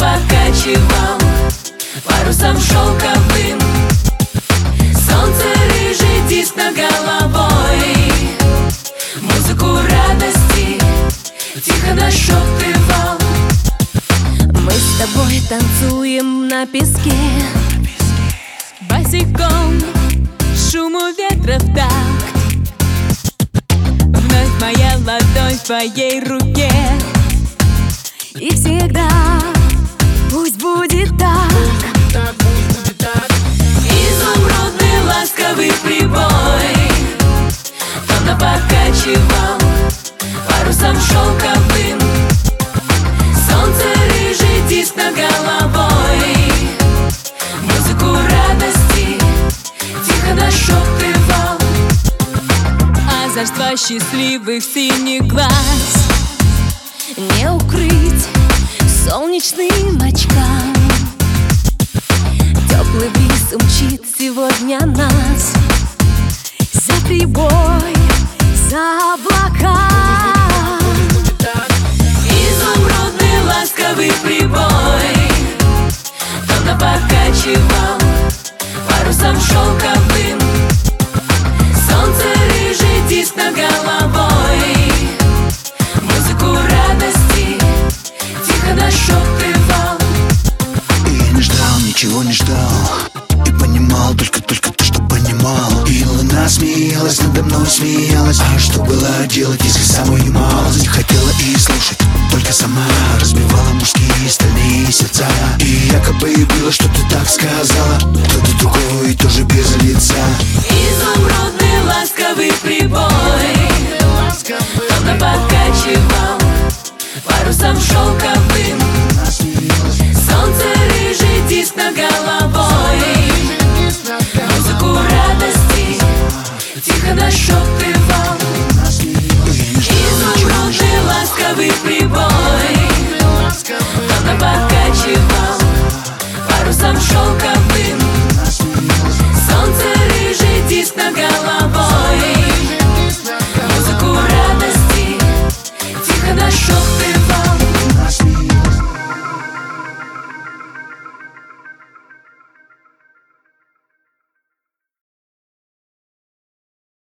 покачивал парусом шелковым. Солнце, рыжий диск над головой, музыку радости тихо нашептывал. Мы с тобой танцуем на песке, босиком шуму ветра в такт. Вновь моя ладонь в твоей руке, и всегда пусть будет так. Изумрудный ласковый прибой томно покачивал парусом шелковым. Солнце, рыжий диск над головой, музыку радости тихо нашептывал. Озорства счастливых синих глаз не укрыть солнечным очкам. Теплый бриз умчит сегодня нас за прибой, за облака. Изумрудный ласковый прибой томно покачивал парусом шелковым. Солнце, рыжий диск над головой, музыку радости тихо нашептывал. И я не ждал, ничего не ждал, и понимал только то, что понимал. И луна смеялась, надо мной смеялась. А что было делать, если самую малость хотела и слушать только сама разбивала мужские стальные сердца. И якобы было, что ты так сказала, кто-то другой, тоже без лица. Изумрудный ласковый прибой томно покачивал парусом шелковым. Солнце, рыжий диск над головой,